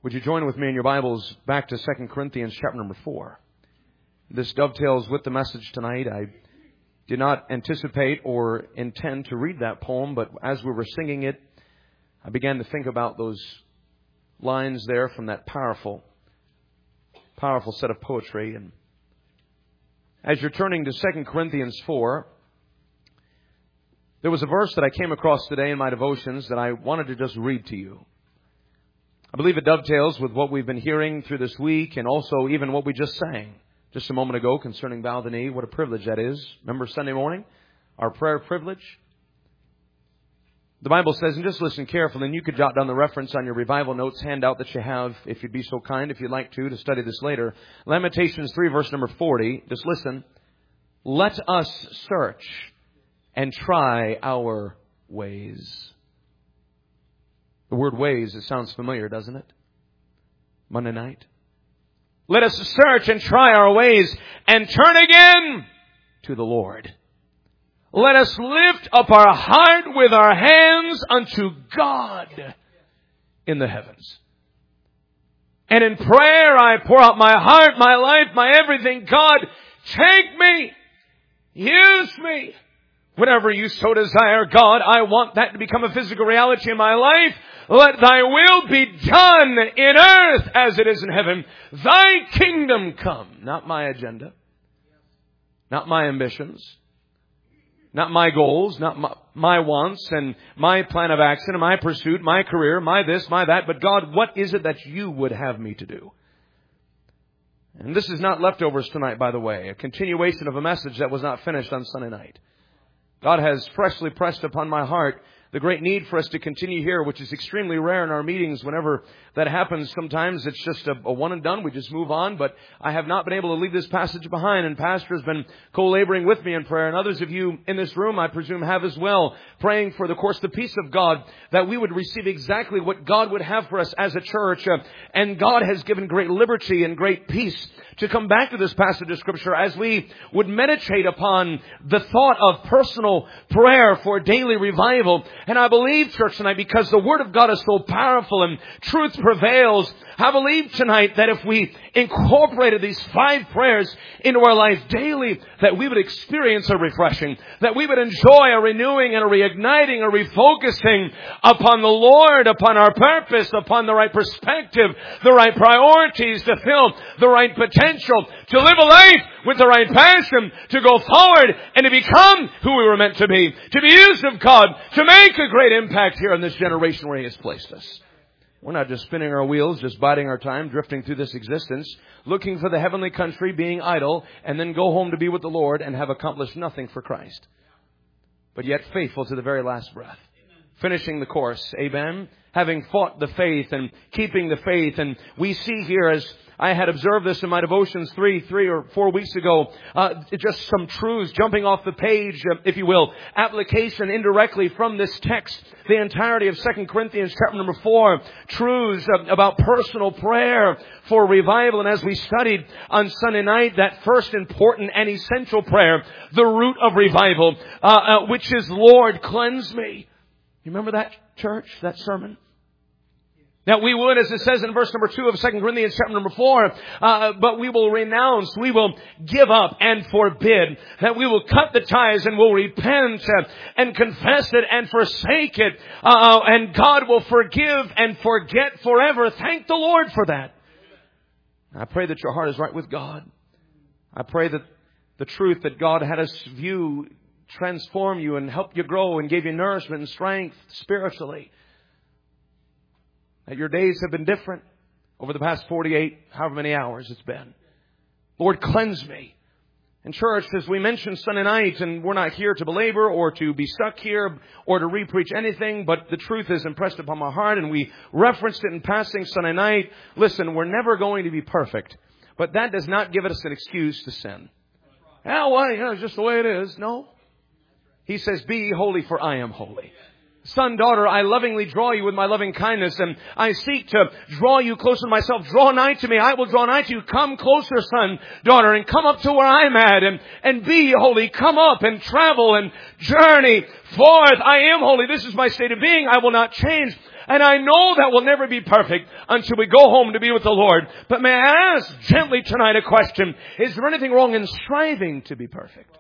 Would you join with me in your Bibles back to 2 Corinthians chapter number 4? This dovetails with the message tonight. I did not anticipate or intend to read that poem, but as we were singing it, I began to think about those lines there from that powerful set of poetry. And as you're turning to 2 Corinthians 4, there was a verse that I came across today in my devotions that I wanted to just read to you. I believe it dovetails with what we've been hearing through this week and also even what we just sang just a moment ago concerning bow the knee. What a privilege that is. Remember Sunday morning? Our prayer privilege. The Bible says, and just listen carefully, and you could jot down the reference on your revival notes handout that you have, if you'd be so kind, if you'd like to study this later. Lamentations 3, verse number 40. Just listen. Let us search and try our ways. The word ways, it sounds familiar, doesn't it? Monday night. Let us search and try our ways and turn again to the Lord. Let us lift up our heart with our hands unto God in the heavens. And in prayer I pour out my heart, my life, my everything. God, take me. Use me. Whatever you so desire, God, I want that to become a physical reality in my life. Let thy will be done in earth as it is in heaven. Thy kingdom come. Not my agenda. Not my ambitions. Not my goals. Not my wants and my plan of action and my pursuit, my career, my this, my that. But God, what is it that you would have me to do? And this is not leftovers tonight, by the way. A continuation of a message that was not finished on Sunday night. God has freshly pressed upon my heart the great need for us to continue here, which is extremely rare in our meetings. Whenever that happens, sometimes it's just a one and done. We just move on. But I have not been able to leave this passage behind. And Pastor has been co-laboring with me in prayer. And others of you in this room, I presume, have as well. Praying for, of course, the peace of God, that we would receive exactly what God would have for us as a church. And God has given great liberty and great peace to come back to this passage of Scripture as we would meditate upon the thought of personal prayer for daily revival. And I believe, church, tonight, because the Word of God is so powerful and truth prevails, I believe tonight that if we incorporated these 5 prayers into our life daily, that we would experience a refreshing, that we would enjoy a renewing and a reigniting, a refocusing upon the Lord, upon our purpose, upon the right perspective, the right priorities to fill, the right potential, to live a life with the right passion, to go forward and to become who we were meant to be used of God, to make a great impact here in this generation where He has placed us. We're not just spinning our wheels, just biding our time, drifting through this existence, looking for the heavenly country, being idle, and then go home to be with the Lord and have accomplished nothing for Christ. But yet faithful to the very last breath. Finishing the course. Amen. Having fought the faith and keeping the faith. And we see here, as I had observed this in my devotions 3 or 4 weeks ago, just some truths jumping off the page, if you will, application indirectly from this text, the entirety of 2 Corinthians chapter number 4, truths about personal prayer for revival. And as we studied on Sunday night, that first important and essential prayer, the root of revival, which is, Lord, cleanse me. You remember that, church, that sermon? Now we would, as it says in verse number 2 of 2 Corinthians chapter number 4, but we will renounce, we will give up and forbid, that we will cut the ties and will repent and confess it and forsake it, and God will forgive and forget forever. Thank the Lord for that. I pray that your heart is right with God. I pray that the truth that God had us view transform you and help you grow and gave you nourishment and strength spiritually. That your days have been different over the past 48, however many hours it's been. Lord, cleanse me. And church, as we mentioned Sunday night, and we're not here to belabor or to be stuck here or to re-preach anything, but the truth is impressed upon my heart, and we referenced it in passing Sunday night. Listen, we're never going to be perfect, but that does not give us an excuse to sin. It's just the way it is. No. He says, be ye holy, for I am holy. Son, daughter, I lovingly draw you with my loving kindness, and I seek to draw you closer to myself. Draw nigh to me. I will draw nigh to you. Come closer, son, daughter, and come up to where I'm at, and be holy. Come up and travel and journey forth. I am holy. This is my state of being. I will not change. And I know that will never be perfect until we go home to be with the Lord. But may I ask gently tonight a question. Is there anything wrong in striving to be perfect?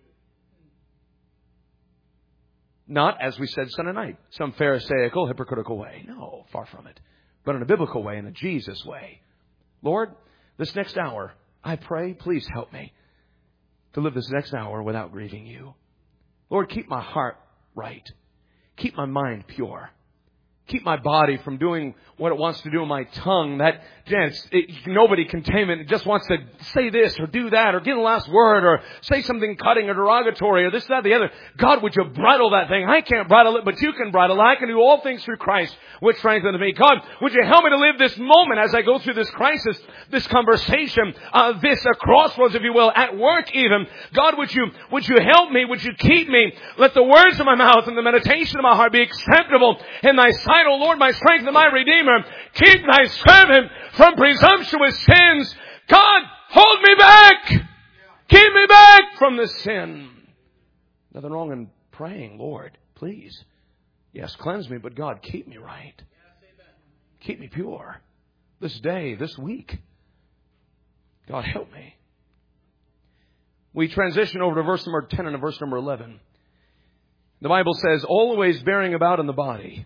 Not, as we said Sunday night, some pharisaical, hypocritical way. No, far from it. But in a biblical way, in a Jesus way. Lord, this next hour, I pray, please help me to live this next hour without grieving you. Lord, keep my heart right. Keep my mind pure. Keep my body from doing what it wants to do, my tongue. That, nobody can tame it. It just wants to say this or do that or get the last word or say something cutting or derogatory or this, that, the other. God, would you bridle that thing? I can't bridle it, but you can bridle it. I can do all things through Christ, which strengthens me. God, would you help me to live this moment as I go through this crisis, this conversation, this crossroads, if you will, at work even. God, would you help me? Would you keep me? Let the words of my mouth and the meditation of my heart be acceptable in thy sight, O Lord, my strength and my Redeemer. Keep thy servant from presumptuous sins. God, hold me back. Keep me back from the sin. Nothing wrong in praying, Lord, please. Yes, cleanse me, but God, keep me right. Keep me pure. This day, this week. God, help me. We transition over to verse number 10 and to verse number 11. The Bible says, always bearing about in the body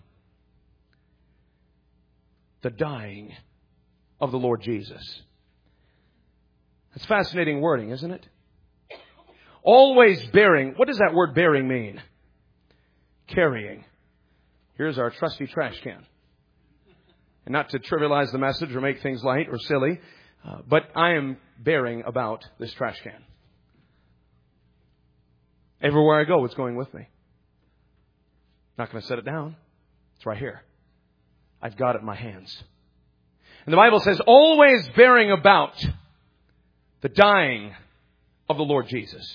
the dying of the Lord Jesus. That's fascinating wording, isn't it? Always bearing. What does that word bearing mean? Carrying. Here's our trusty trash can. And not to trivialize the message or make things light or silly, but I am bearing about this trash can. Everywhere I go, it's going with me. Not going to set it down. It's right here. I've got it in my hands. And the Bible says, always bearing about the dying of the Lord Jesus.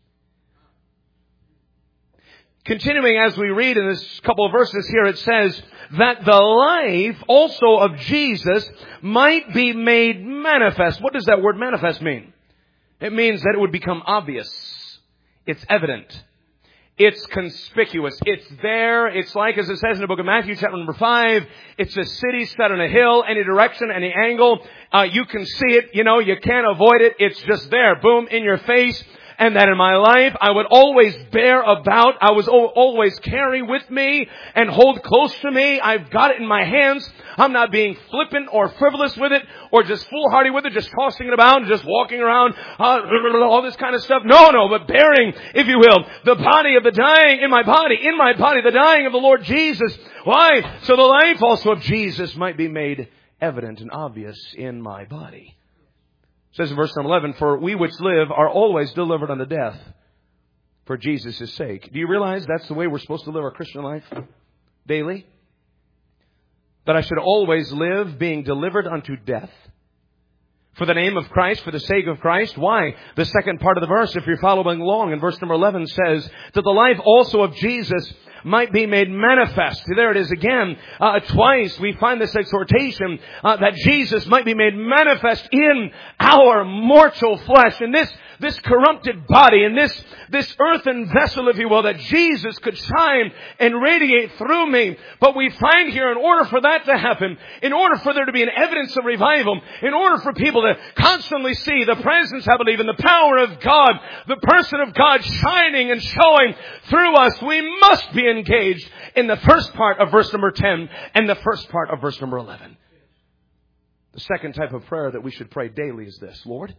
Continuing as we read in this couple of verses here, it says that the life also of Jesus might be made manifest. What does that word manifest mean? It means that it would become obvious. It's evident. It's conspicuous. It's there. It's like, as it says in the book of Matthew, chapter number 5, it's a city set on a hill, any direction, any angle. You can see it. You can't avoid it. It's just there. Boom, in your face. And that in my life, I would always bear about, I was always carry with me and hold close to me. I've got it in my hands. I'm not being flippant or frivolous with it or just foolhardy with it, just tossing it about and just walking around, all this kind of stuff. No, but bearing, if you will, the body of the dying in my body, the dying of the Lord Jesus. Why? So the life also of Jesus might be made evident and obvious in my body. It says in verse number 11, for we which live are always delivered unto death for Jesus' sake. Do you realize that's the way we're supposed to live our Christian life? Daily? That I should always live being delivered unto death for the name of Christ, for the sake of Christ. Why? The second part of the verse, if you're following along, in verse number 11 says that the life also of Jesus might be made manifest. There it is again. Twice we find this exhortation that Jesus might be made manifest in our mortal flesh. In this corrupted body, in this earthen vessel, if you will, that Jesus could shine and radiate through me. But we find here, in order for that to happen, in order for there to be an evidence of revival, in order for people to constantly see the presence, I believe, and the power of God, the person of God shining and showing through us, we must be engaged in the first part of verse number 10 and the first part of verse number 11. The second type of prayer that we should pray daily is this: Lord,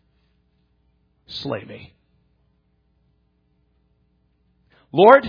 slay me. Lord,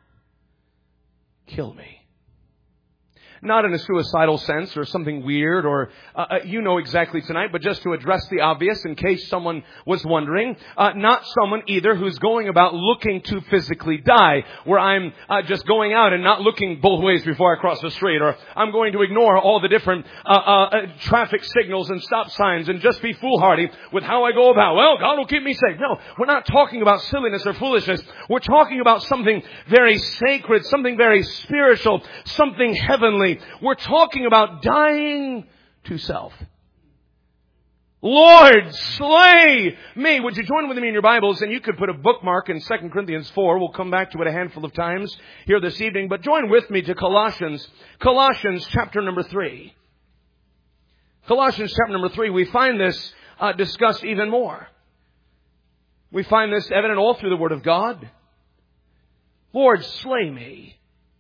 kill me. Not in a suicidal sense or something weird or, you know exactly tonight, but just to address the obvious in case someone was wondering. Not someone either who's going about looking to physically die, where I'm just going out and not looking both ways before I cross the street, or I'm going to ignore all the different traffic signals and stop signs and just be foolhardy with how I go about. Well, God will keep me safe. No, we're not talking about silliness or foolishness. We're talking about something very sacred, something very spiritual, something heavenly. We're talking about dying to self. Lord, slay me. Would you join with me in your Bibles? And you could put a bookmark in 2 Corinthians 4. We'll come back to it a handful of times here this evening. But join with me to Colossians chapter number 3. Colossians chapter number 3, we find this discussed even more. We find this evident all through the Word of God. Lord, slay me.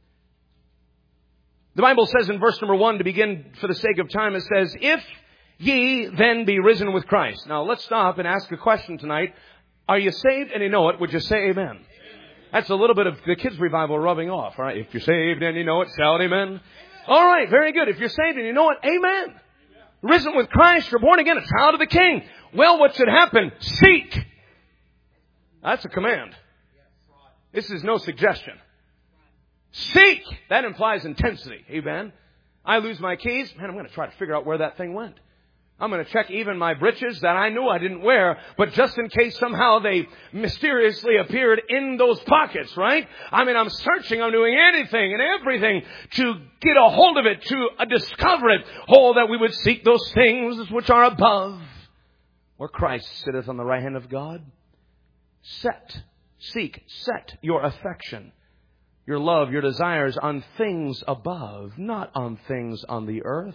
The Bible says in verse number 1, to begin for the sake of time, it says, if ye then be risen with Christ. Now let's stop and ask a question tonight. Are you saved and you know it? Would you say amen? Amen. That's a little bit of the kids' revival rubbing off. All right. If you're saved and you know it, shout amen. Amen. All right. Very good. If you're saved and you know it, amen. Amen. Risen with Christ, you're born again, a child of the King. Well, what should happen? Seek. That's a command. This is no suggestion. Seek. That implies intensity. Amen. I lose my keys. Man, I'm going to try to figure out where that thing went. I'm going to check even my breeches that I knew I didn't wear, but just in case somehow they mysteriously appeared in those pockets, right? I mean, I'm searching, I'm doing anything and everything to get a hold of it, to discover it. Oh, that we would seek those things which are above, where Christ sitteth on the right hand of God. Set your affection, your love, your desires on things above, not on things on the earth.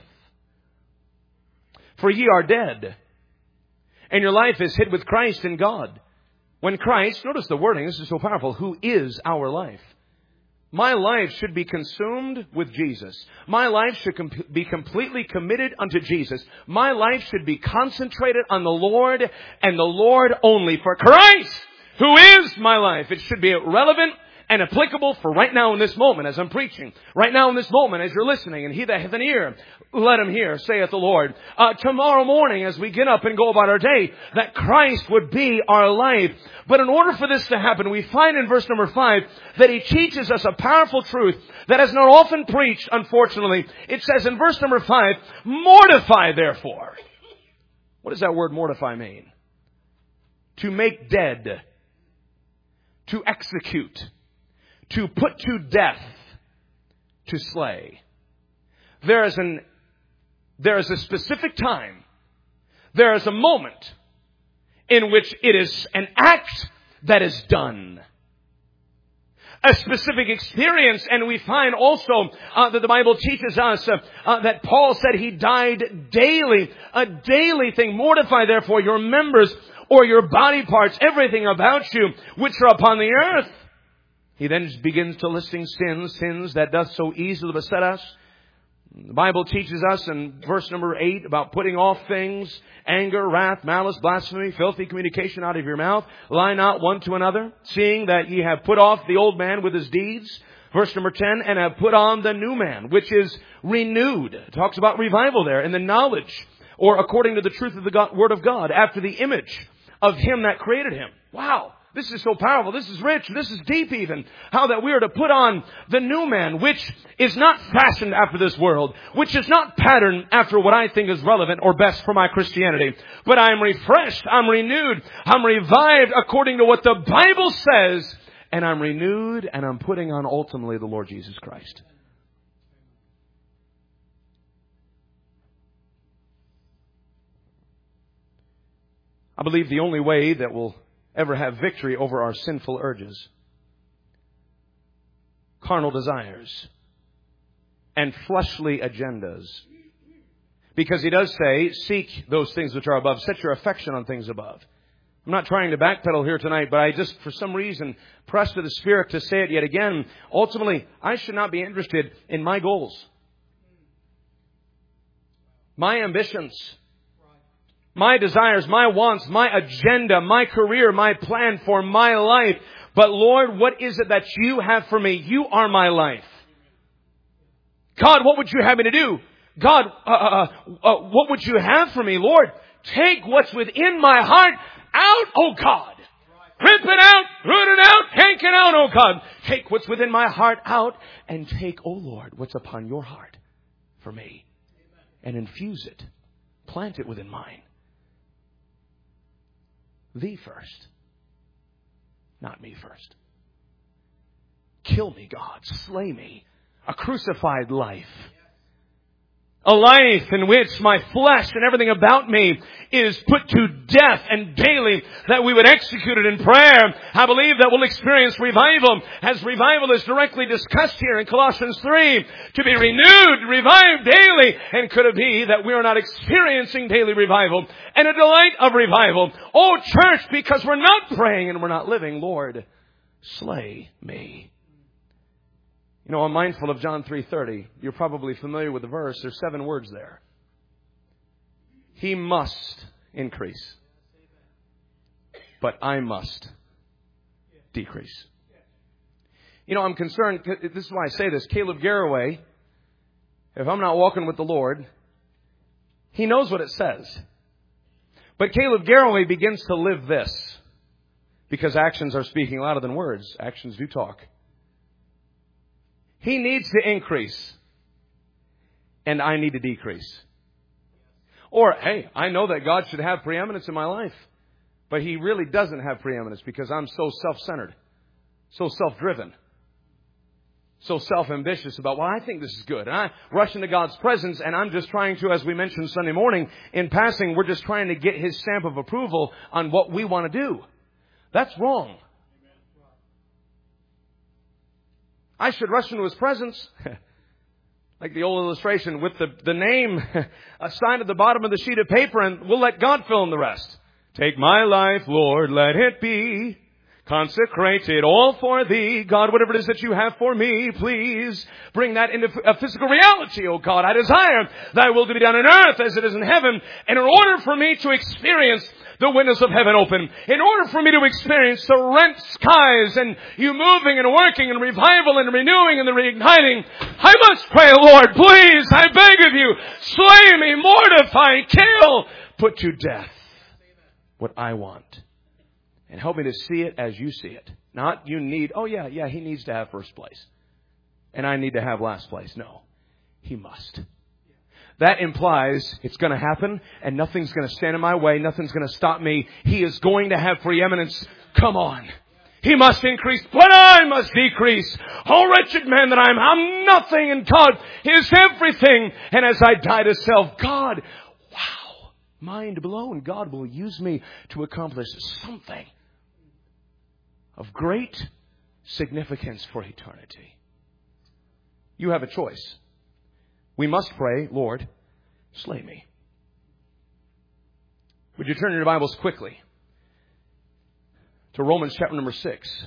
For ye are dead, and your life is hid with Christ in God. When Christ, notice the wording, this is so powerful, who is our life. My life should be consumed with Jesus. My life should be completely committed unto Jesus. My life should be concentrated on the Lord and the Lord only. For Christ, who is my life, it should be relevant and applicable for right now in this moment as I'm preaching. Right now in this moment as you're listening. And he that hath an ear, let him hear, saith the Lord. Tomorrow morning as we get up and go about our day, that Christ would be our life. But in order for this to happen, we find in verse number 5 that he teaches us a powerful truth that is not often preached, unfortunately. It says in verse number 5, mortify therefore. What does that word mortify mean? To make dead. To execute. To put to death, to slay. There is a specific time, there is a moment in which it is an act that is done. A specific experience, and we find also that the Bible teaches us that Paul said he died daily. A daily thing. Mortify therefore your members or your body parts, everything about you, which are upon the earth. He then begins to listing sins that doth so easily beset us. The Bible teaches us in verse number 8 about putting off things, anger, wrath, malice, blasphemy, filthy communication out of your mouth. Lie not one to another, seeing that ye have put off the old man with his deeds. Verse number 10, and have put on the new man, which is renewed. It talks about revival there in the knowledge, or according to the truth of the Word of God, after the image of him that created him. Wow. This is so powerful. This is rich. This is deep even. How that we are to put on the new man, which is not fashioned after this world, which is not patterned after what I think is relevant or best for my Christianity. But I am refreshed. I'm renewed. I'm revived according to what the Bible says. And I'm renewed and I'm putting on ultimately the Lord Jesus Christ. I believe the only way that we'll ever have victory over our sinful urges, carnal desires, and fleshly agendas. Because he does say, seek those things which are above. Set your affection on things above. I'm not trying to backpedal here tonight, but I just, for some reason, pressed to the Spirit to say it yet again. Ultimately, I should not be interested in my goals, my ambitions, my desires, my wants, my agenda, my career, my plan for my life. But Lord, what is it that you have for me? You are my life. God, what would you have me to do? God, what would you have for me? Lord, take what's within my heart out, oh God. Rip it out, root it out, yank it out, oh God. Take what's within my heart out and take, oh Lord, what's upon your heart for me. And infuse it. Plant it within mine. Thee first. Not me first. Kill me, God. Slay me. A crucified life. A life in which my flesh and everything about me is put to death, and daily that we would execute it in prayer. I believe that we'll experience revival, as revival is directly discussed here in Colossians 3. To be renewed, revived daily. And could it be that we are not experiencing daily revival and a delight of revival? Oh, church, because we're not praying and we're not living, Lord, slay me. You know, I'm mindful of John 3:30. You're probably familiar with the verse. There's 7 words there. He must increase, but I must decrease. You know, I'm concerned. This is why I say this. Caleb Garraway, if I'm not walking with the Lord, he knows what it says. But Caleb Garraway begins to live this, because actions are speaking louder than words. Actions do talk. He needs to increase, and I need to decrease. Or, hey, I know that God should have preeminence in my life, but He really doesn't have preeminence because I'm so self-centered, so self-driven, so self-ambitious about, well, I think this is good. And I rush into God's presence, and I'm just trying to, as we mentioned Sunday morning, in passing, we're just trying to get His stamp of approval on what we want to do. That's wrong. I should rush into His presence, like the old illustration, with the name assigned at the bottom of the sheet of paper, and we'll let God fill in the rest. Take my life, Lord, let it be consecrated all for Thee. God, whatever it is that You have for me, please bring that into a physical reality, oh God. I desire Thy will to be done on earth as it is in heaven. And in order for me to experience the windows of heaven open, in order for me to experience the rent skies and You moving and working and revival and renewing and the reigniting, I must pray, Lord, please, I beg of You, slay me, mortify, kill, put to death what I want. And help me to see it as You see it. Not you need, oh yeah, He needs to have first place. And I need to have last place. No, He must. That implies it's going to happen and nothing's going to stand in my way. Nothing's going to stop me. He is going to have preeminence. Come on. He must increase, but I must decrease. Oh, wretched man that I'm nothing, and God is everything. And as I die to self, God, wow, mind blown. God will use me to accomplish something of great significance for eternity. You have a choice. We must pray, Lord, slay me. Would you turn your Bibles quickly to Romans chapter number 6.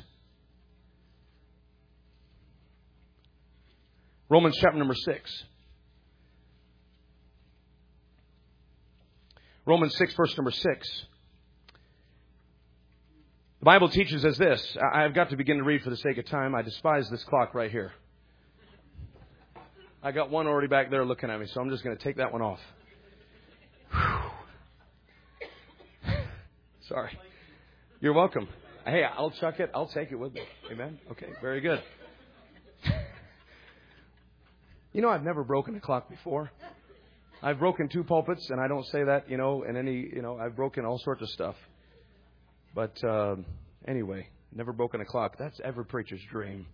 Romans chapter number 6. Romans 6, verse number 6. The Bible teaches us this. I've got to begin to read for the sake of time. I despise this clock right here. I got one already back there looking at me, so I'm just going to take that one off. Sorry. You're welcome. Hey, I'll chuck it. I'll take it with me. Amen? Okay, very good. You know, I've never broken a clock before. I've broken 2 pulpits, and I don't say that, in any, I've broken all sorts of stuff. But anyway, never broken a clock. That's every preacher's dream.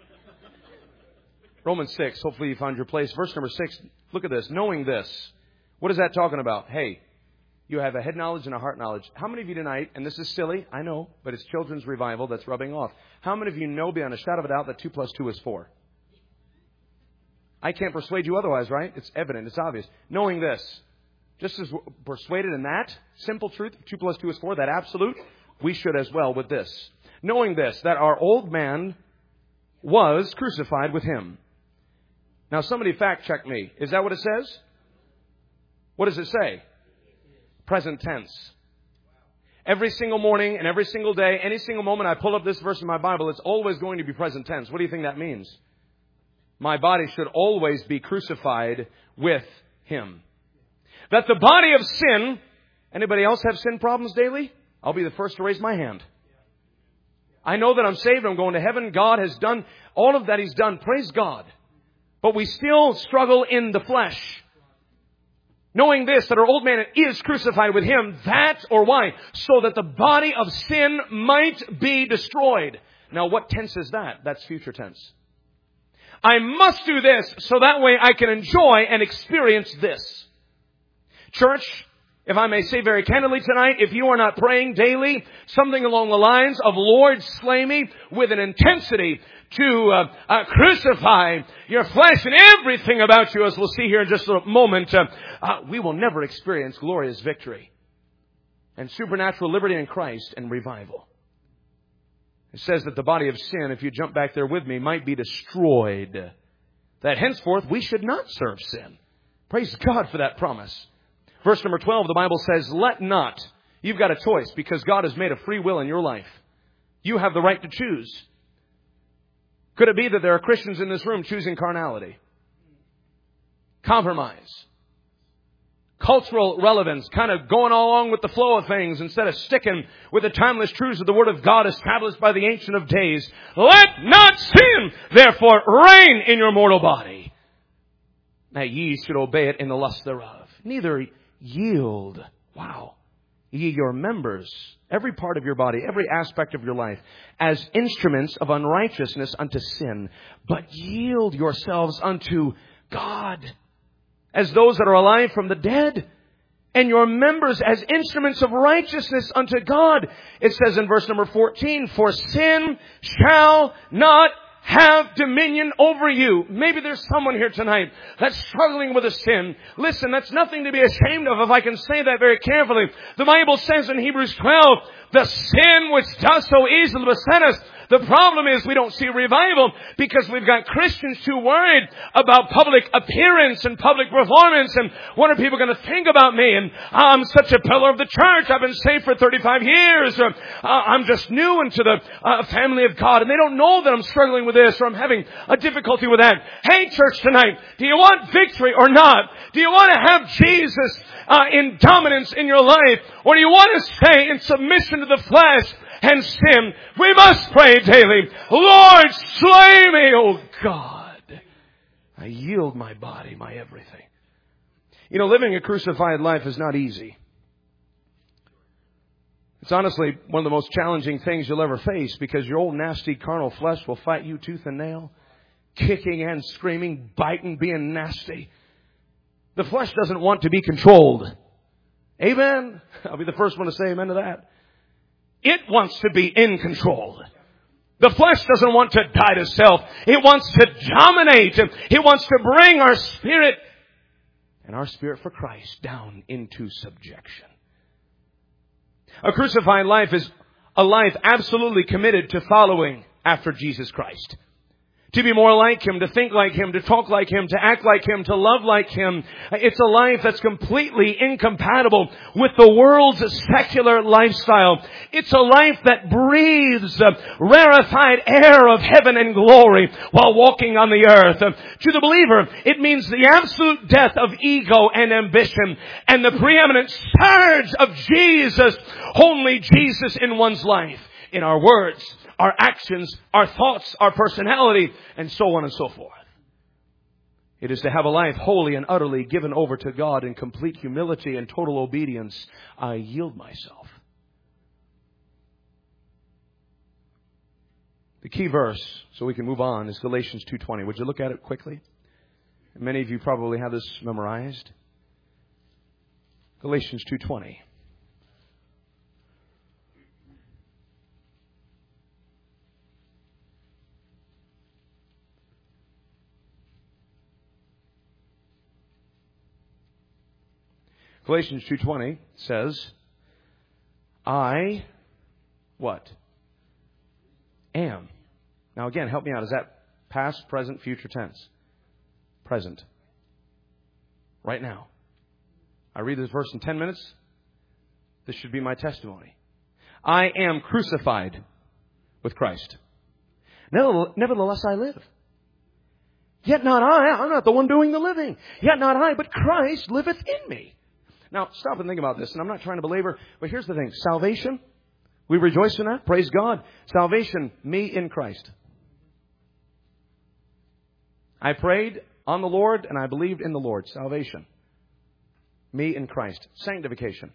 Romans 6, hopefully you found your place. Verse number 6, look at this. Knowing this. What is that talking about? Hey, you have a head knowledge and a heart knowledge. How many of you tonight, and this is silly, I know, but it's children's revival that's rubbing off. How many of you know beyond a shadow of a doubt that 2 plus 2 is 4? I can't persuade you otherwise, right? It's evident. It's obvious. Knowing this. Just as we're persuaded in that simple truth, 2 plus 2 is 4, that absolute, we should as well with this. Knowing this, that our old man was crucified with Him. Now, somebody fact check me. Is that what it says? What does it say? Present tense. Every single morning and every single day, any single moment I pull up this verse in my Bible, it's always going to be present tense. What do you think that means? My body should always be crucified with Him. That the body of sin, anybody else have sin problems daily? I'll be the first to raise my hand. I know that I'm saved. I'm going to heaven. God has done all of that He's done. Praise God. But we still struggle in the flesh. Knowing this, that our old man is crucified with Him, that or why? So that the body of sin might be destroyed. Now, what tense is that? That's future tense. I must do this so that way I can enjoy and experience this. Church, if I may say very candidly tonight, if you are not praying daily something along the lines of, Lord, slay me with an intensity to crucify your flesh and everything about you, as we'll see here in just a moment, we will never experience glorious victory and supernatural liberty in Christ and revival. It says that the body of sin, if you jump back there with me, might be destroyed. That henceforth we should not serve sin. Praise God for that promise. Verse number 12, the Bible says, let not. You've got a choice because God has made a free will in your life. You have the right to choose. Could it be that there are Christians in this room choosing carnality? Compromise. Cultural relevance, kind of going along with the flow of things instead of sticking with the timeless truths of the Word of God established by the Ancient of Days. Let not sin, therefore, reign in your mortal body, that ye should obey it in the lust thereof. Neither yield, ye your members, every part of your body, every aspect of your life, as instruments of unrighteousness unto sin, but yield yourselves unto God, as those that are alive from the dead, and your members as instruments of righteousness unto God. It says in verse number 14, for sin shall not have dominion over you. Maybe there's someone here tonight that's struggling with a sin. Listen, that's nothing to be ashamed of, if I can say that very carefully. The Bible says in Hebrews 12, the sin which does so easily beset us. The problem is we don't see revival because we've got Christians too worried about public appearance and public performance and what are people going to think about me, and I'm such a pillar of the church, I've been saved for 35 years, or I'm just new into the family of God and they don't know that I'm struggling with this or I'm having a difficulty with that. Hey church tonight, do you want victory or not? Do you want to have Jesus in dominance in your life, or do you want to stay in submission to the flesh and sin? We must pray daily. Lord, slay me, O God. I yield my body, my everything. You know, living a crucified life is not easy. It's honestly one of the most challenging things you'll ever face, because your old nasty carnal flesh will fight you tooth and nail, kicking and screaming, biting, being nasty. The flesh doesn't want to be controlled. Amen? I'll be the first one to say amen to that. It wants to be in control. The flesh doesn't want to die to self. It wants to dominate. It wants to bring our spirit and our spirit for Christ down into subjection. A crucified life is a life absolutely committed to following after Jesus Christ. To be more like Him, to think like Him, to talk like Him, to act like Him, to love like Him. It's a life that's completely incompatible with the world's secular lifestyle. It's a life that breathes rarefied air of heaven and glory while walking on the earth. To the believer, it means the absolute death of ego and ambition and the preeminent surge of Jesus, only Jesus in one's life, in our words, our actions, our thoughts, our personality, and so on and so forth. It is to have a life wholly and utterly given over to God in complete humility and total obedience. I yield myself. The key verse, so we can move on, is Galatians 2:20. Would you look at it quickly? Many of you probably have this memorized. Galatians 2:20. Galatians 2:20 says, I, what? Am. Now again, help me out. Is that past, present, future tense? Present. Right now. I read this verse in 10 minutes. This should be my testimony. I am crucified with Christ. Nevertheless I live. Yet not I. I'm not the one doing the living. Yet not I, but Christ liveth in me. Now, stop and think about this, and I'm not trying to belabor, but here's the thing. Salvation, we rejoice in that. Praise God. Salvation, me in Christ. I prayed on the Lord, and I believed in the Lord. Salvation, me in Christ. Sanctification,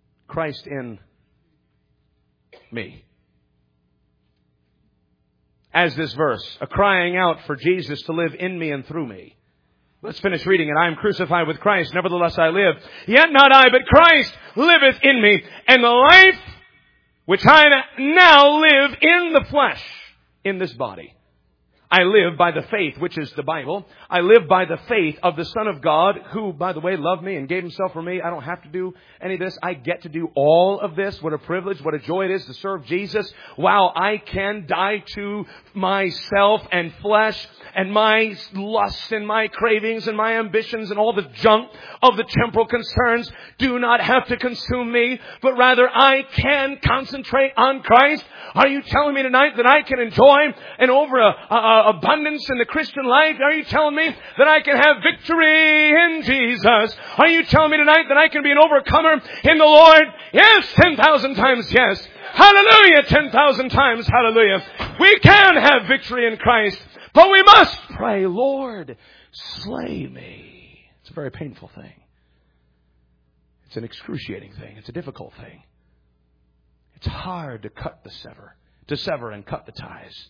Christ in me. as this verse, a crying out for Jesus to live in me and through me. Let's finish reading it. I am crucified with Christ, nevertheless I live. Yet not I, but Christ liveth in me. And the life which I now live in the flesh, in this body, I live by the faith, which is the Bible. I live by the faith of the Son of God, who, by the way, loved me and gave himself for me. I don't have to do any of this. I get to do all of this. What a privilege, what a joy it is to serve Jesus. Wow, I can die to myself and flesh and my lusts and my cravings and my ambitions and all the junk of the temporal concerns do not have to consume me, but rather I can concentrate on Christ. Are you telling me tonight that I can enjoy an abundance in the Christian life? Are you telling me that I can have victory in Jesus? Are you telling me tonight that I can be an overcomer in the Lord? Yes, 10,000 times yes. Hallelujah, 10,000 times hallelujah. We can have victory in Christ, but we must pray, Lord, slay me. It's a very painful thing. It's an excruciating thing. It's a difficult thing. It's hard to sever and cut the ties.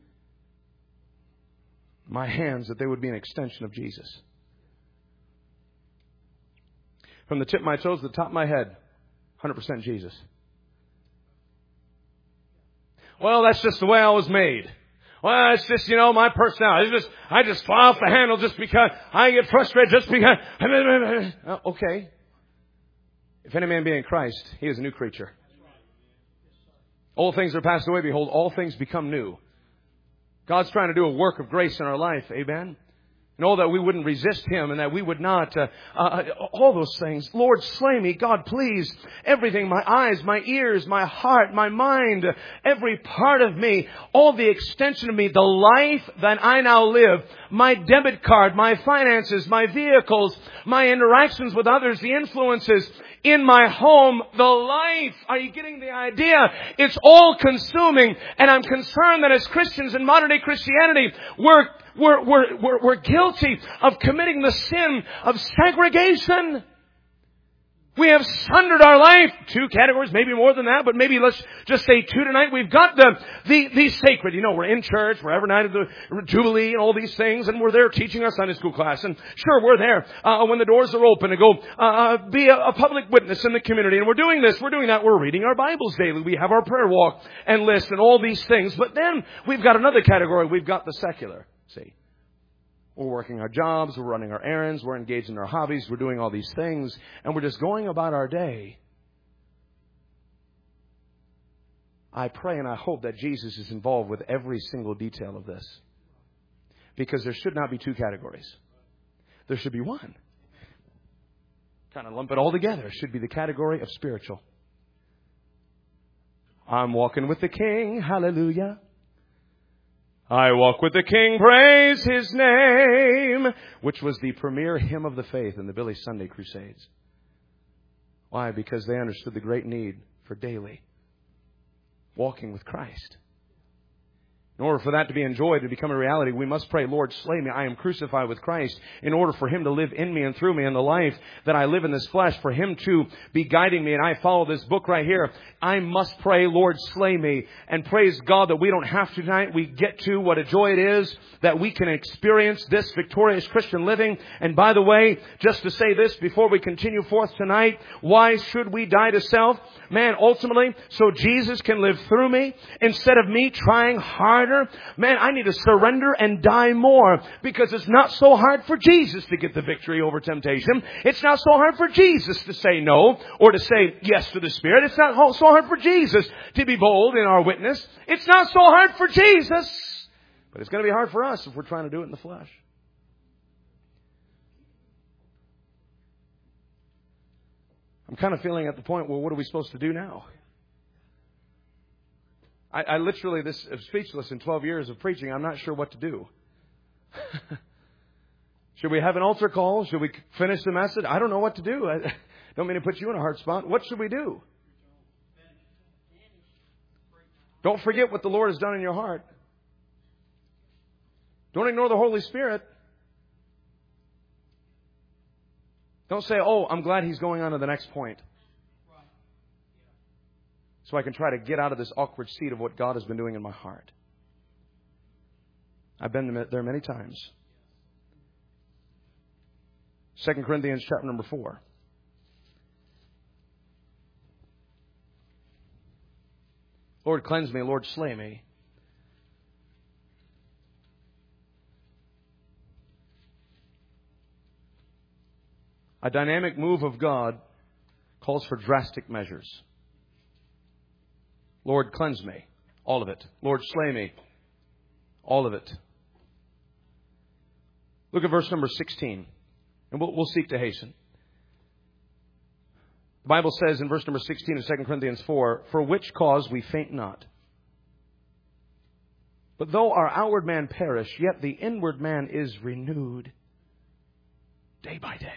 My hands, that they would be an extension of Jesus. From the tip of my toes to the top of my head, 100% Jesus. Well, that's just the way I was made. Well, it's just, my personality. I just fly off the handle just because I get frustrated just because. Okay. If any man be in Christ, he is a new creature. Old things are passed away. Behold, all things become new. God's trying to do a work of grace in our life. Amen. And all that we wouldn't resist Him and that we would not, all those things. Lord, slay me. God, please. Everything, my eyes, my ears, my heart, my mind, every part of me, all the extension of me, the life that I now live, my debit card, my finances, my vehicles, my interactions with others, the influences in my home, the life. Are you getting the idea? It's all consuming. And I'm concerned that as Christians in modern day Christianity, we're guilty of committing the sin of segregation. We have sundered our life. 2 categories, maybe more than that, but maybe let's just say 2 tonight. We've got the sacred. We're in church, we're every night of the Jubilee and all these things, and we're there teaching our Sunday school class. And sure, we're there when the doors are open to go be a public witness in the community. And we're doing this, we're doing that. We're reading our Bibles daily. We have our prayer walk and list and all these things. But then we've got another category. We've got the secular. See? We're working our jobs, we're running our errands, we're engaged in our hobbies, we're doing all these things, and we're just going about our day. I pray and I hope that Jesus is involved with every single detail of this. Because there should not be 2 categories. There should be one. Kind of lump it all together. It should be the category of spiritual. I'm walking with the King, hallelujah. I walk with the King, praise His name, which was the premier hymn of the faith in the Billy Sunday Crusades. Why? Because they understood the great need for daily walking with Christ. In order for that to be enjoyed, to become a reality, we must pray, Lord, slay me. I am crucified with Christ. In order for Him to live in me and through me, and the life that I live in this flesh, for Him to be guiding me, and I follow this book right here, I must pray, Lord, slay me. And praise God that we don't have to tonight. We get to what a joy it is that we can experience this victorious Christian living. And by the way, just to say this before we continue forth tonight, why should we die to self? Man, ultimately, so Jesus can live through me instead of me trying harder. Man, I need to surrender and die more, because it's not so hard for Jesus to get the victory over temptation. It's not so hard for Jesus to say no or to say yes to the Spirit. It's not so hard for Jesus to be bold in our witness. It's not so hard for Jesus, but it's going to be hard for us if we're trying to do it in the flesh. I'm kind of feeling at the point, well, what are we supposed to do now? I literally, this is speechless in 12 years of preaching. I'm not sure what to do. Should we have an altar call? Should we finish the message? I don't know what to do. I don't mean to put you in a hard spot. What should we do? Don't forget what the Lord has done in your heart. Don't ignore the Holy Spirit. Don't say, oh, I'm glad He's going on to the next point, so I can try to get out of this awkward seat of what God has been doing in my heart. I've been there many times. 2 Corinthians chapter number 4. Lord, cleanse me. Lord, slay me. A dynamic move of God calls for drastic measures. Lord, cleanse me. All of it. Lord, slay me. All of it. Look at verse number 16. And we'll seek to hasten. The Bible says in verse number 16 of 2 Corinthians 4, for which cause we faint not. But though our outward man perish, yet the inward man is renewed day by day.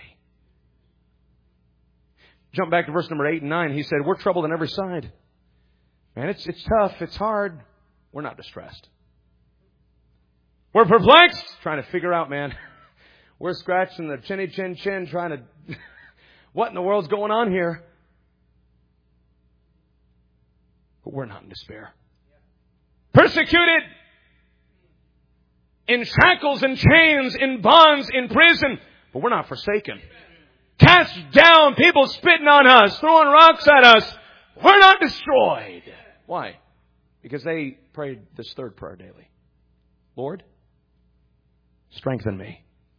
Jump back to verse number 8 and 9. He said, we're troubled on every side. Man, it's tough. It's hard. We're not distressed. We're perplexed. Trying to figure out, man. We're scratching the chinny chin chin trying to... what in the world's going on here? But we're not in despair. Persecuted. In shackles and chains, in bonds, in prison. But we're not forsaken. Cast down, people spitting on us, throwing rocks at us. We're not destroyed. Why? Because they prayed this third prayer daily. Lord, strengthen me.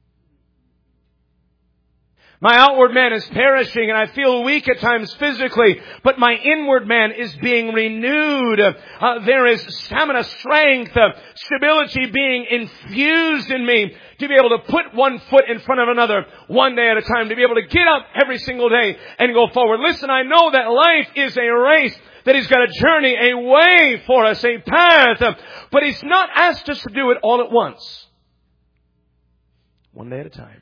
My outward man is perishing and I feel weak at times physically, but my inward man is being renewed. There is stamina, strength, stability being infused in me to be able to put one foot in front of another one day at a time, to be able to get up every single day and go forward. Listen, I know that life is a race, that He's got a journey, a way for us, a path, but He's not asked us to do it all at once. One day at a time.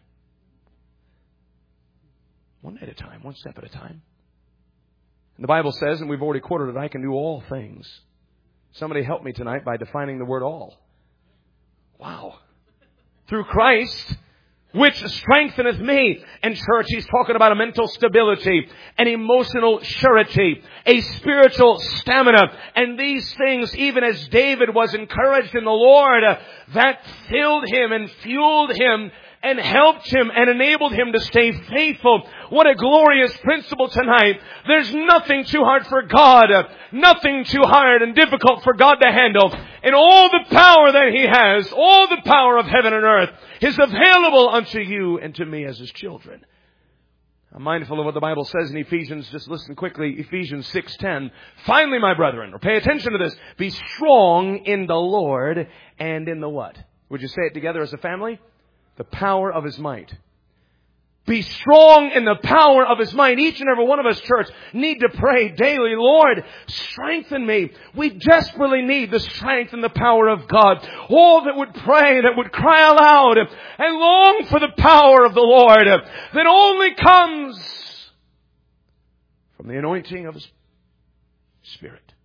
One day at a time, one step at a time. And the Bible says, and we've already quoted it, I can do all things. Somebody help me tonight by defining the word all. Wow. Through Christ, which strengtheneth me. And church, he's talking about a mental stability, an emotional surety, a spiritual stamina. And these things, even as David was encouraged in the Lord, that filled him and fueled him and helped him and enabled him to stay faithful. What a glorious principle tonight. There's nothing too hard for God. Nothing too hard and difficult for God to handle. And all the power that He has, all the power of heaven and earth, is available unto you and to me as His children. I'm mindful of what the Bible says in Ephesians. Just listen quickly. Ephesians 6:10. Finally, my brethren, or pay attention to this. Be strong in the Lord and in the what? Would you say it together as a family? The power of His might. Be strong in the power of His might. Each and every one of us, church, need to pray daily, Lord, strengthen me. We desperately need the strength and the power of God. All that would pray, that would cry aloud and long for the power of the Lord that only comes from the anointing of His Spirit.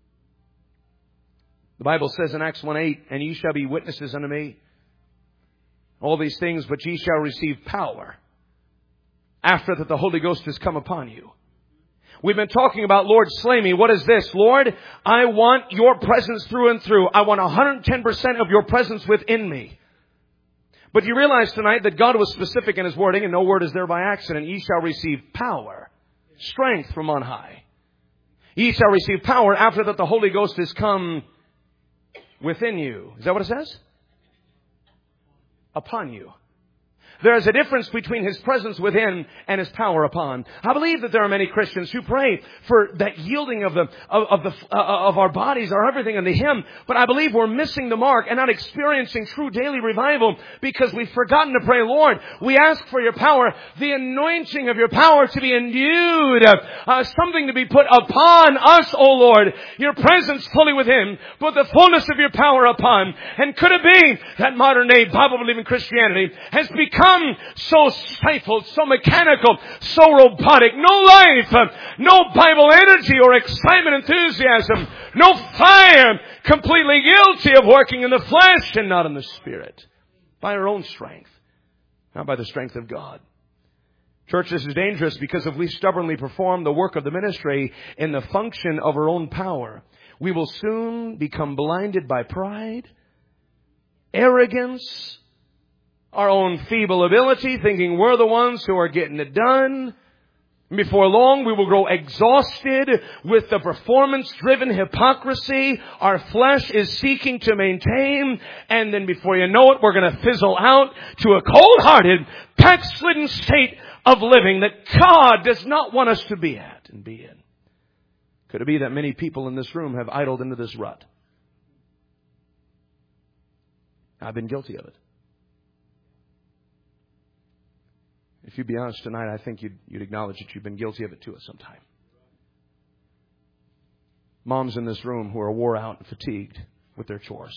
The Bible says in Acts 1:8, and ye shall be witnesses unto me. All these things, but ye shall receive power after that the Holy Ghost has come upon you. We've been talking about, Lord, slay me. What is this? Lord, I want your presence through and through. I want 110% of your presence within me. But you realize tonight that God was specific in His wording, and no word is there by accident. Ye shall receive power, strength from on high. Ye shall receive power after that the Holy Ghost has come within you. Is that what it says? Upon you. There is a difference between His presence within and His power upon. I believe that there are many Christians who pray for that yielding of our bodies, our everything unto Him. But I believe we're missing the mark and not experiencing true daily revival because we've forgotten to pray, Lord, we ask for your power, the anointing of your power to be endued, something to be put upon us, O Lord, your presence fully within, but the fullness of your power upon. And could it be that modern day Bible-believing Christianity has become so stifled, so mechanical, so robotic, no life, no Bible energy or excitement, enthusiasm, no fire, completely guilty of working in the flesh and not in the Spirit, by our own strength, not by the strength of God. Church, this is dangerous because if we stubbornly perform the work of the ministry in the function of our own power, we will soon become blinded by pride arrogance, our own feeble ability, thinking we're the ones who are getting it done. Before long, we will grow exhausted with the performance-driven hypocrisy our flesh is seeking to maintain. And then before you know it, we're going to fizzle out to a cold-hearted, backslidden state of living that God does not want us to be at and be in. Could it be that many people in this room have idled into this rut? I've been guilty of it. If you'd be honest tonight, I think you'd acknowledge that you've been guilty of it too at some time. Moms in this room who are wore out and fatigued with their chores,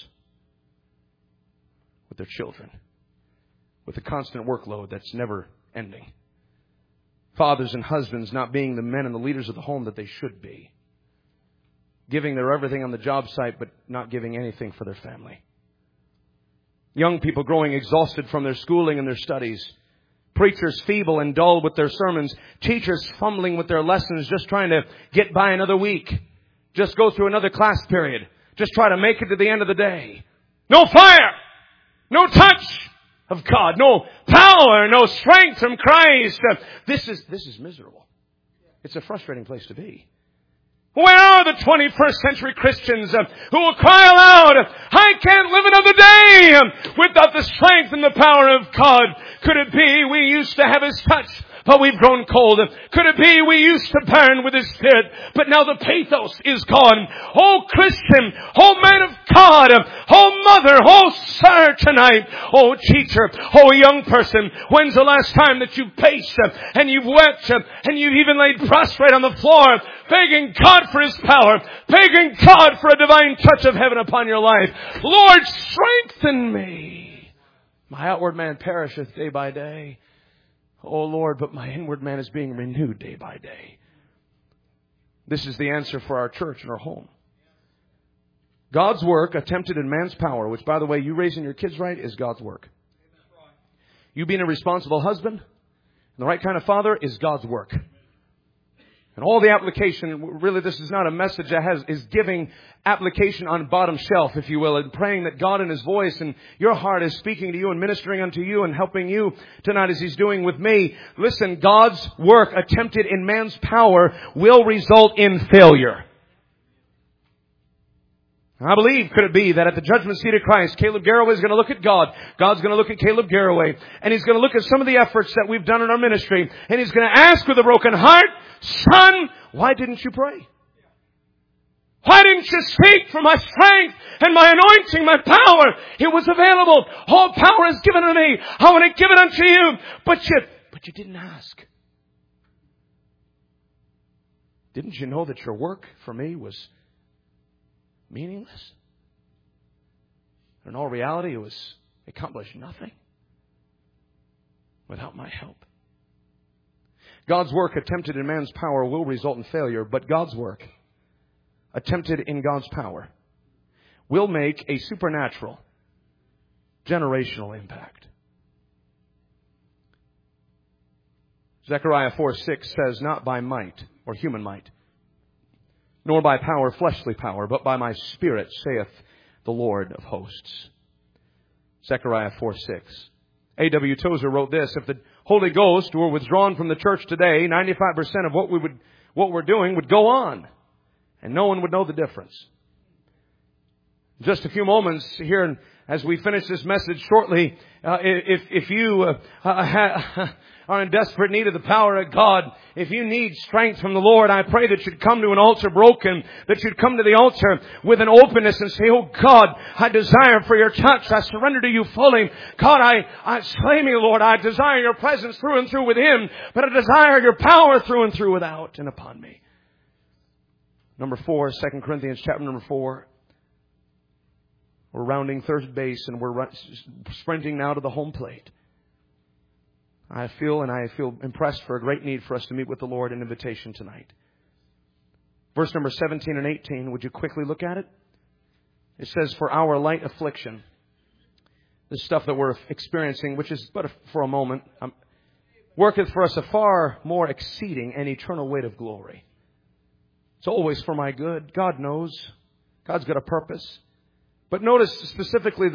with their children, with the constant workload that's never ending. Fathers and husbands not being the men and the leaders of the home that they should be. Giving their everything on the job site, but not giving anything for their family. Young people growing exhausted from their schooling and their studies. Preachers feeble and dull with their sermons. Teachers fumbling with their lessons, just trying to get by another week. Just go through another class period. Just try to make it to the end of the day. No fire! No touch of God. No power, no strength from Christ. This is miserable. It's a frustrating place to be. Where are the 21st century Christians who will cry aloud, I can't live another day without the strength and the power of God? Could it be we used to have His touch, but we've grown cold? Could it be we used to burn with His Spirit, but now the pathos is gone? Oh Christian, oh man of God, oh mother, oh sir tonight, oh teacher, oh young person, when's the last time that you've paced and you've wept and you've even laid prostrate on the floor, begging God for His power, begging God for a divine touch of heaven upon your life? Lord, strengthen me. My outward man perisheth day by day. Oh Lord, but my inward man is being renewed day by day. This is the answer for our church and our home. God's work attempted in man's power, which, by the way, you raising your kids right is God's work. You being a responsible husband and the right kind of father is God's work. And all the application, really this is not a message that is giving application on bottom shelf, if you will, and praying that God in His voice and your heart is speaking to you and ministering unto you and helping you tonight as He's doing with me. Listen, God's work attempted in man's power will result in failure. I believe, could it be that at the judgment seat of Christ, Caleb Garraway is going to look at God. God's going to look at Caleb Garraway. And He's going to look at some of the efforts that we've done in our ministry. And He's going to ask with a broken heart, son, why didn't you pray? Why didn't you speak for my strength and my anointing, my power? It was available. All power is given to me. I want to give it unto you. But you didn't ask. Didn't you know that your work for me was meaningless? In all reality, it accomplished nothing without my help. God's work attempted in man's power will result in failure, but God's work attempted in God's power will make a supernatural, generational impact. Zechariah 4:6 says, not by might or human might, nor by power, fleshly power, but by my Spirit, saith the Lord of hosts. Zechariah 4:6. A.W. Tozer wrote this, if the Holy Ghost were withdrawn from the church today, 95% of what we're doing would go on, and no one would know the difference. Just a few moments here, as we finish this message shortly, if you are in desperate need of the power of God, if you need strength from the Lord, I pray that you'd come to an altar broken, that you'd come to the altar with an openness and say, oh God, I desire for your touch. I surrender to you fully. God, I slay me, Lord. I desire your presence through and through with Him, but I desire your power through and through without and upon me. Number 4, 2 Corinthians chapter number 4. We're rounding third base and we're sprinting now to the home plate. I feel impressed for a great need for us to meet with the Lord in invitation tonight. Verse number 17 and 18, would you quickly look at it? It says, for our light affliction, the stuff that we're experiencing, which is but for a moment, worketh for us a far more exceeding and eternal weight of glory. It's always for my good. God knows. God's got a purpose. But notice specifically the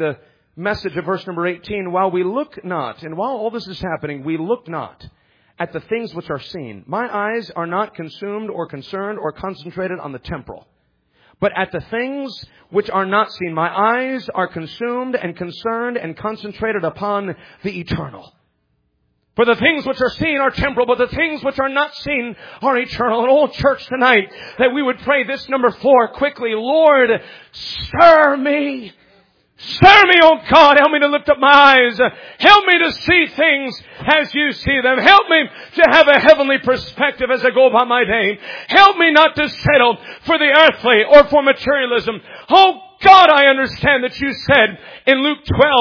message of verse number 18, while we look not, and while all this is happening, we look not at the things which are seen. My eyes are not consumed or concerned or concentrated on the temporal, but at the things which are not seen. My eyes are consumed and concerned and concentrated upon the eternal. For the things which are seen are temporal, but the things which are not seen are eternal. And all church tonight, that we would pray this number 4 quickly. Lord, stir me. Stir me, oh God. Help me to lift up my eyes. Help me to see things as you see them. Help me to have a heavenly perspective as I go about my day. Help me not to settle for the earthly or for materialism. Oh God, I understand that you said in Luke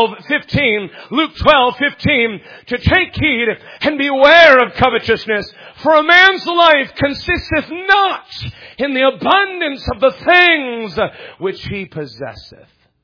12:15, to take heed and beware of covetousness. For a man's life consisteth not in the abundance of the things which he possesseth.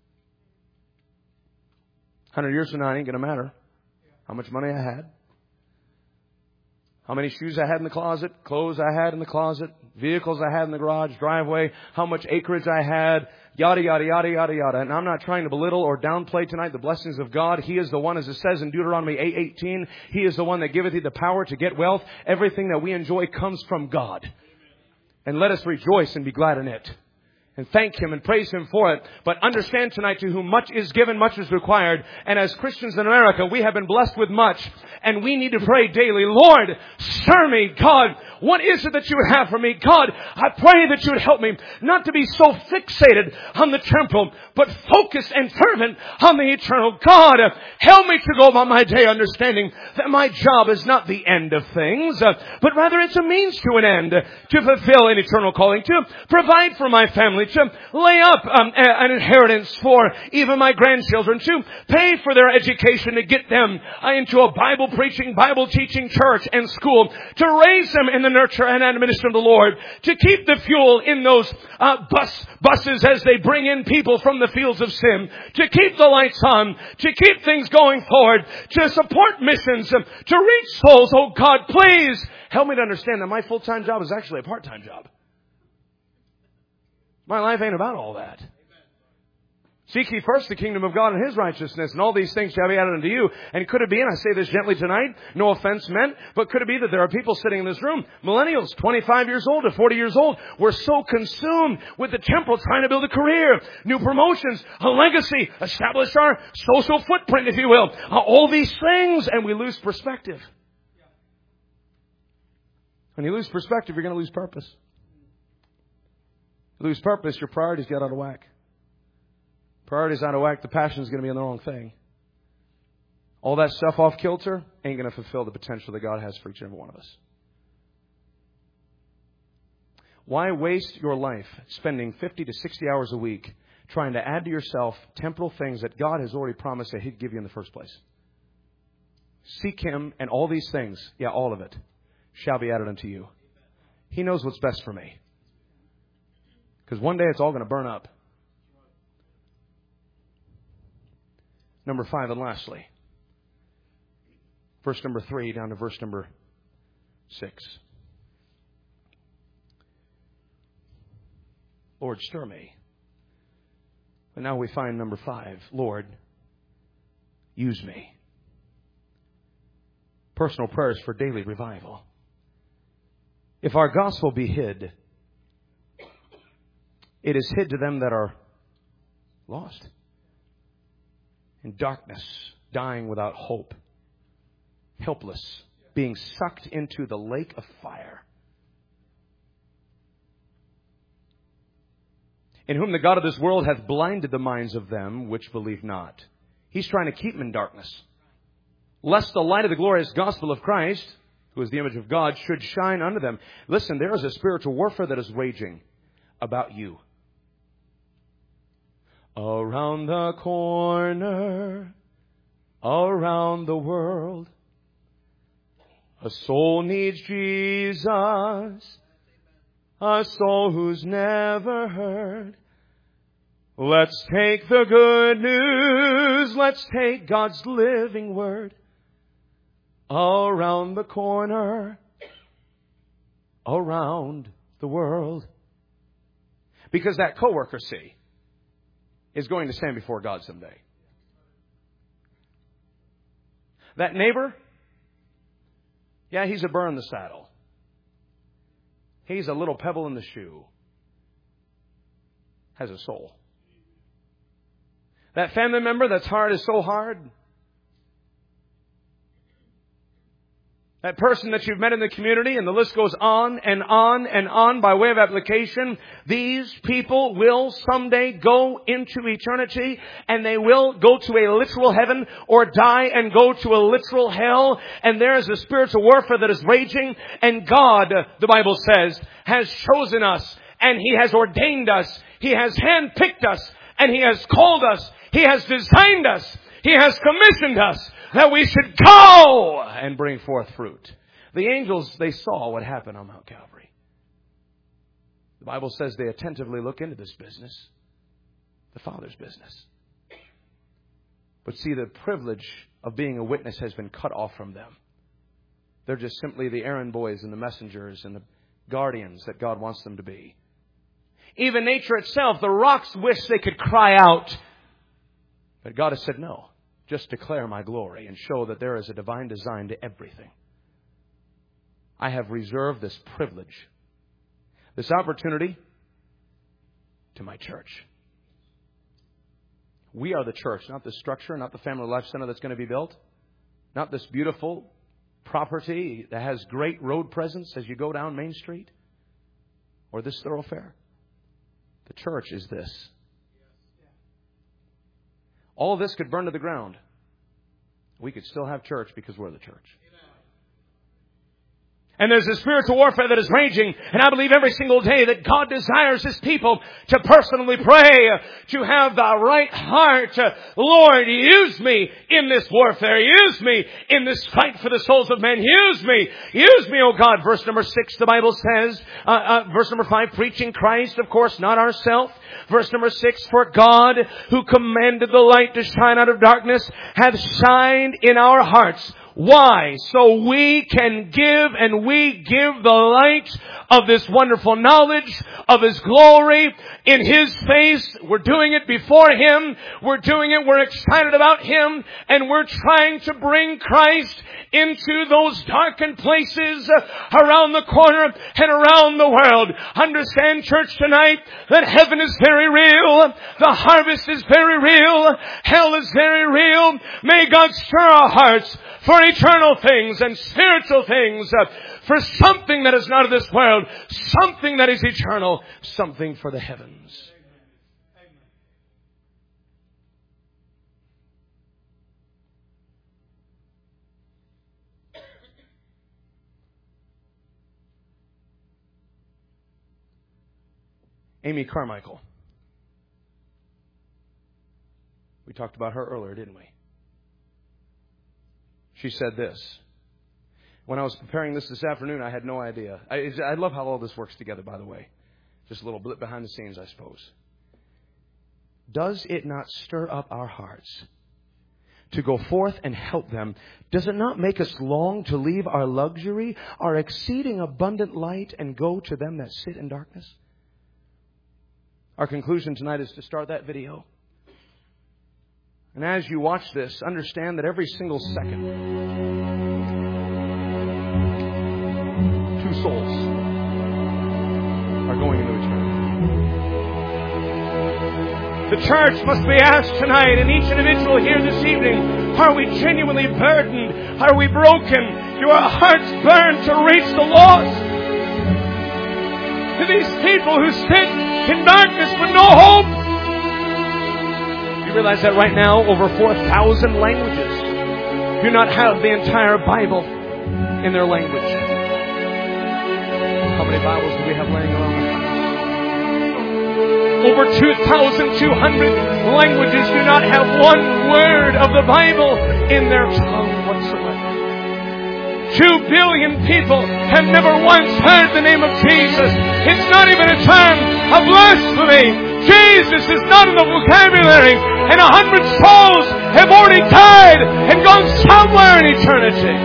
100 years from now, it ain't going to matter how much money I had, how many shoes I had in the closet, clothes I had in the closet, vehicles I had in the garage, driveway, how much acreage I had, yada, yada, yada, yada, yada. And I'm not trying to belittle or downplay tonight the blessings of God. He is the one, as it says in Deuteronomy 8:18, He is the one that giveth thee the power to get wealth. Everything that we enjoy comes from God. And let us rejoice and be glad in it. And thank Him and praise Him for it. But understand tonight, to whom much is given, much is required. And as Christians in America, we have been blessed with much. And we need to pray daily, Lord, stir me, God. What is it that you would have for me? God, I pray that you would help me not to be so fixated on the temporal, but focused and fervent on the eternal. God, help me to go about my day understanding that my job is not the end of things, but rather it's a means to an end, to fulfill an eternal calling, to provide for my family, to lay up an inheritance for even my grandchildren, to pay for their education, to get them into a Bible preaching, Bible teaching church and school, to raise them in the nurture and admonition of the Lord, to keep the fuel in those buses as they bring in people from the fields of sin, to keep the lights on, to keep things going forward, to support missions, to reach souls. Oh God, please help me to understand that my full-time job is actually a part-time job. My life ain't about all that. Seek ye first the kingdom of God and His righteousness, and all these things shall be added unto you. And could it be, and I say this gently tonight, no offense meant, but could it be that there are people sitting in this room, millennials, 25 years old to 40 years old, we're so consumed with the temporal, trying to build a career, new promotions, a legacy, establish our social footprint, if you will, all these things, and we lose perspective. When you lose perspective, you're going to lose purpose. You lose purpose, your priorities get out of whack. Priorities out of whack, the passion is going to be on the wrong thing. All that stuff off kilter ain't going to fulfill the potential that God has for each and every one of us. Why waste your life spending 50 to 60 hours a week trying to add to yourself temporal things that God has already promised that He'd give you in the first place? Seek Him, and all these things, yeah, all of it, shall be added unto you. He knows what's best for me. Because one day it's all going to burn up. Number 5, and lastly, verse number 3 down to verse number 6. Lord, stir me. And now we find number 5. Lord, use me. Personal prayers for daily revival. If our gospel be hid, it is hid to them that are lost, in darkness, dying without hope, helpless, being sucked into the lake of fire. In whom the God of this world hath blinded the minds of them which believe not. He's trying to keep them in darkness, lest the light of the glorious gospel of Christ, who is the image of God, should shine unto them. Listen, there is a spiritual warfare that is raging about you. Around the corner, around the world, a soul needs Jesus, a soul who's never heard. Let's take the good news, let's take God's living word. Around the corner, around the world. Because that coworker, see, is going to stand before God someday. That neighbor, yeah, he's a burr in the saddle. He's a little pebble in the shoe. Has a soul. That family member that's heart is so hard. That person that you've met in the community, and the list goes on and on and on by way of application. These people will someday go into eternity, and they will go to a literal heaven or die and go to a literal hell. And there is a spiritual warfare that is raging. And God, the Bible says, has chosen us, and He has ordained us. He has handpicked us, and He has called us. He has designed us. He has commissioned us that we should go and bring forth fruit. The angels, they saw what happened on Mount Calvary. The Bible says they attentively look into this business, the Father's business. But see, the privilege of being a witness has been cut off from them. They're just simply the errand boys and the messengers and the guardians that God wants them to be. Even nature itself, the rocks wish they could cry out. But God has said, no, just declare my glory and show that there is a divine design to everything. I have reserved this privilege, this opportunity to my church. We are the church, not this structure, not the Family Life Center that's going to be built, not this beautiful property that has great road presence as you go down Main Street or this thoroughfare. The church is this. All this could burn to the ground. We could still have church because we're the church. And there's a spiritual warfare that is raging. And I believe every single day that God desires His people to personally pray, to have the right heart. Lord, use me in this warfare. Use me in this fight for the souls of men. Use me. Use me, oh God. Verse number 6, the Bible says, verse number 5, preaching Christ, of course, not ourselves. Verse number 6, for God, who commanded the light to shine out of darkness, hath shined in our hearts. Why? So we can give, and we give the light of this wonderful knowledge of His glory in His face. We're doing it before Him. We're doing it. We're excited about Him. And we're trying to bring Christ into those darkened places around the corner and around the world. Understand, church, tonight that heaven is very real. The harvest is very real. Hell is very real. May God stir our hearts for eternal things and spiritual things, for something that is not of this world, something that is eternal, something for the heavens. Amy Carmichael. We talked about her earlier, didn't we? She said this. When I was preparing this afternoon, I had no idea. I love how all this works together, by the way. Just a little blip behind the scenes, I suppose. Does it not stir up our hearts to go forth and help them? Does it not make us long to leave our luxury, our exceeding abundant light, and go to them that sit in darkness? Our conclusion tonight is to start that video. And as you watch this, understand that every single second, 2 souls are going into eternity. The church must be asked tonight, and each individual here this evening, are we genuinely burdened? Are we broken? Do our hearts burn to reach the lost? To these people who sit in darkness with no hope? Realize that right now over 4,000 languages do not have the entire Bible in their language. How many Bibles do we have laying around the house? Over 2,200 languages do not have one word of the Bible in their tongue whatsoever. 2 billion people have never once heard the name of Jesus. It's not even a term of blasphemy. Jesus is not in the vocabulary, and 100 souls have already died and gone somewhere in eternity.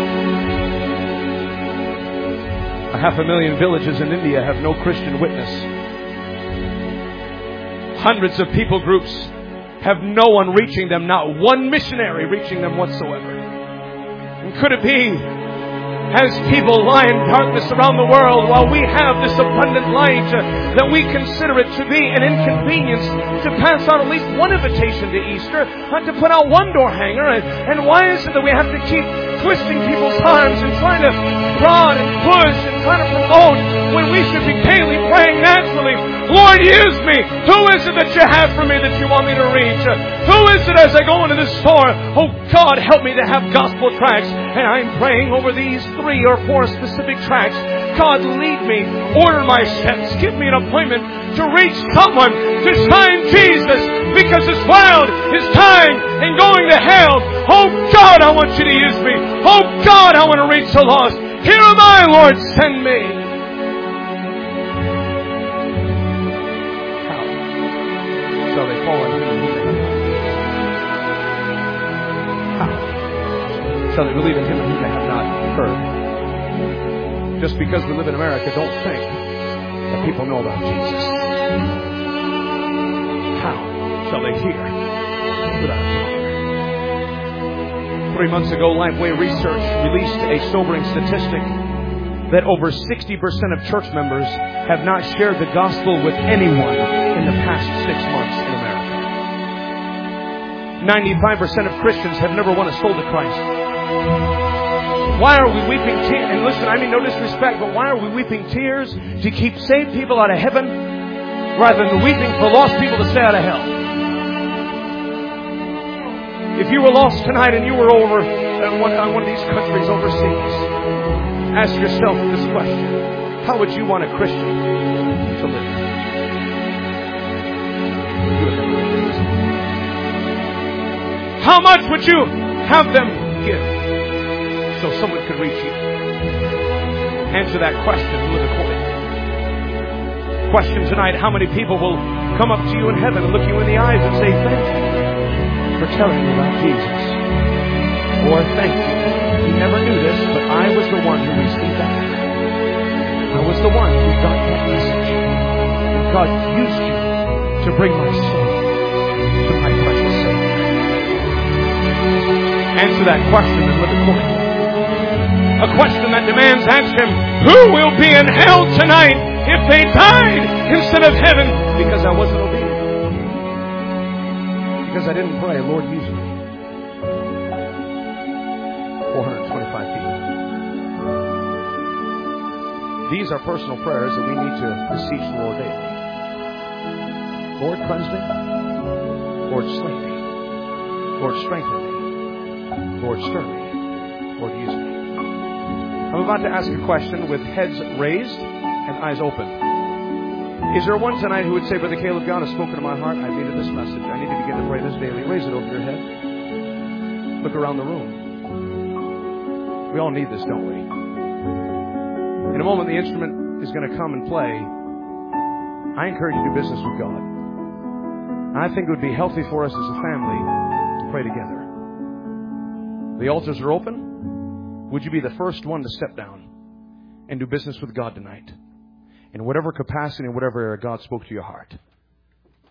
500,000 villages in India have no Christian witness. Hundreds of people groups have no one reaching them, not one missionary reaching them whatsoever. And could it be, as people lie in darkness around the world, while we have this abundant light, that we consider it to be an inconvenience to pass out at least one invitation to Easter, to put out one door hanger? And why is it that we have to keep twisting people's arms and trying to prod and push and trying to promote when we should be daily praying naturally, Lord, use me. Who is it that you have for me that you want me to reach? Who is it as I go into this store? Oh God, help me to have gospel tracts. And I'm praying over these 3 or 4 specific tracts. God, lead me. Order my steps. Give me an appointment to reach someone, to shine Jesus, because this world is dying and going to hell. Oh God, I want you to use me. Oh God, I want to reach the lost. Here am I, Lord, send me. How shall they fall into him whom they have not? How shall they believe in him whom they have not heard? Just because we live in America, don't think that people know about Jesus. How shall they hear without a preacher? 3 months ago, Lifeway Research released a sobering statistic that over 60% of church members have not shared the gospel with anyone in the past 6 months in America. 95% of Christians have never won a soul to Christ. Why are we weeping tears? And listen, I mean no disrespect, but why are we weeping tears to keep saved people out of heaven rather than weeping for lost people to stay out of hell? If you were lost tonight and you were over in one of these countries overseas, ask yourself this question. How would you want a Christian to live? How much would you have them give so someone could reach you? Answer that question and live accordingly. Question tonight, how many people will come up to you in heaven and look you in the eyes and say, thank you for telling me about Jesus? Or thank you. You never knew this, but I was the one who received that. I was the one who got that message. And God used you to bring my soul to my precious Savior. Answer that question and live accordingly. A question that demands answer him, who will be in hell tonight if they died instead of heaven because I wasn't obedient? Because I didn't pray, Lord, use me. 425 people. These are personal prayers that we need to beseech the Lord daily. Lord, cleanse me. Lord, slay me. Lord, strengthen me. Lord, stir me. Lord, use me. I'm about to ask a question with heads raised and eyes open. Is there one tonight who would say, Brother Caleb, God has spoken to my heart. I needed this message. I need to begin to pray this daily. Raise it over your head. Look around the room. We all need this, don't we? In a moment, the instrument is going to come and play. I encourage you to do business with God. I think it would be healthy for us as a family to pray together. The altars are open. Would you be the first one to step down and do business with God tonight? In whatever capacity and whatever area God spoke to your heart.